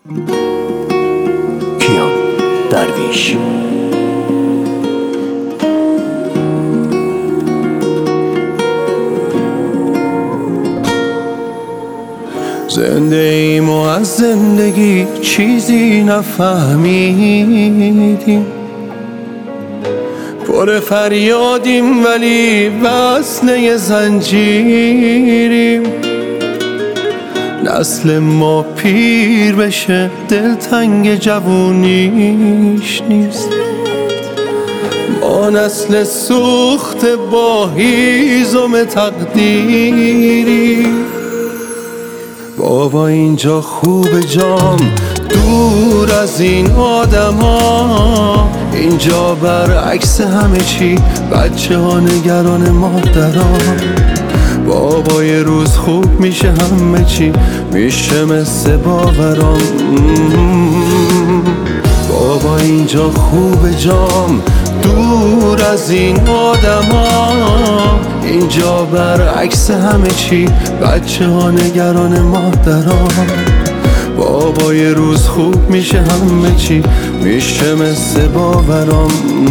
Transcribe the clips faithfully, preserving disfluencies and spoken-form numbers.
کیان درویش. زنده ایم و از زندگی چیزی نفهمیدیم، پر فریادیم ولی وصله زنجیریم. نسل ما پیر بشه دلتنگ جوونیش نیست، ما نسل سوخت با هیزم تقدیریم. بابا اینجا خوب جام دور از این آدم ها، اینجا برعکس همه چی بچه ها نگران مادران. بابا یه روز خوب میشه همه چی میشه مثل باورام. بابا اینجا خوب جام دور از این آدم ها، اینجا برعکس همه چی بچه ها نگران مادران. بابا یه روز خوب میشه همه چی میشه مثل باورام.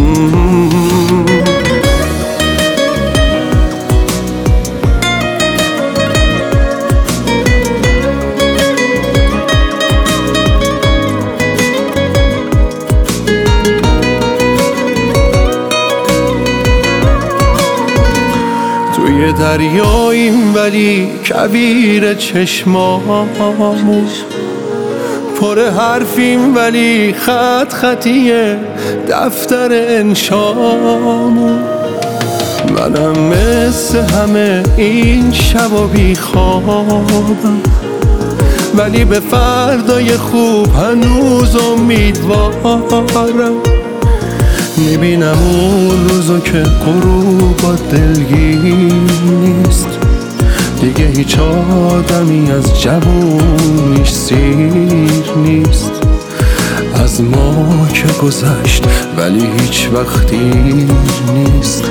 توی دریاییم ولی کویر چشمامون، پر حرفیم ولی خط خطیه دفتر انشامون. منم مثل همه این شب و بیخوابم، ولی به فردای خوب هنوز امیدوارم. میبینم اون روزو که غروب با دلگیر نیست، دیگه هیچ آدمی از جوونیش سیر نیست. از ما که گذشت ولی هیچ وقت دیر نیست.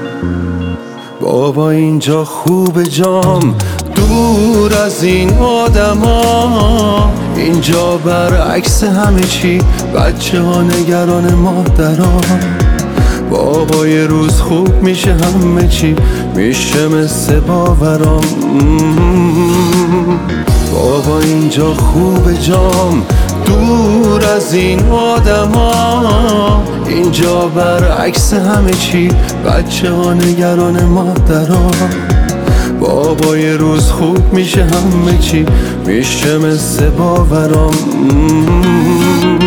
بابا اینجا خوب جام دور از این آدم ها، اینجا برعکس همه چی بچه ها نگران مادران. بابا یه روز خوب میشه همه چی میشه مثل باورام. بابا اینجا خوب جام دور از این آدم ها، اینجا برعکس همه چی بچه ها نگران مادران. بابا یه روز خوب میشه همه چی میشه مثل باورام.